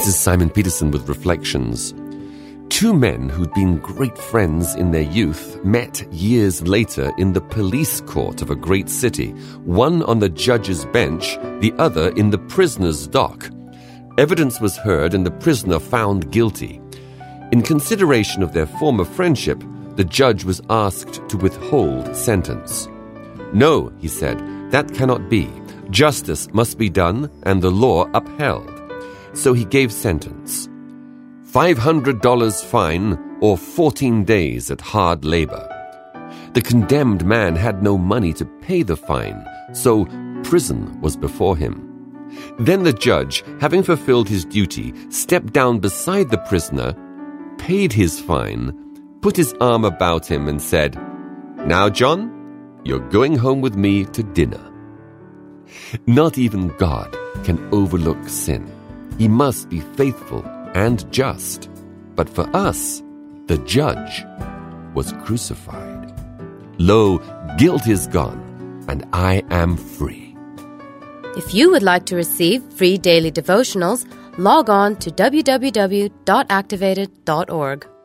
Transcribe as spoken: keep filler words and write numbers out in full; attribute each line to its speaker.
Speaker 1: This is Simon Peterson with Reflections. Two men who'd been great friends in their youth met years later in the police court of a great city, one on the judge's bench, the other in the prisoner's dock. Evidence was heard and the prisoner found guilty. In consideration of their former friendship, the judge was asked to withhold sentence. "No," he said, "that cannot be. Justice must be done and the law upheld." So he gave sentence. five hundred dollars fine or fourteen days at hard labor. The condemned man had no money to pay the fine, so prison was before him. Then the judge, having fulfilled his duty, stepped down beside the prisoner, paid his fine, put his arm about him and said, "Now, John, you're going home with me to dinner." Not even God can overlook sin. He must be faithful and just. But for us, the judge was crucified. Lo, guilt is gone, and I am free.
Speaker 2: If you would like to receive free daily devotionals, log on to w w w dot activated dot org.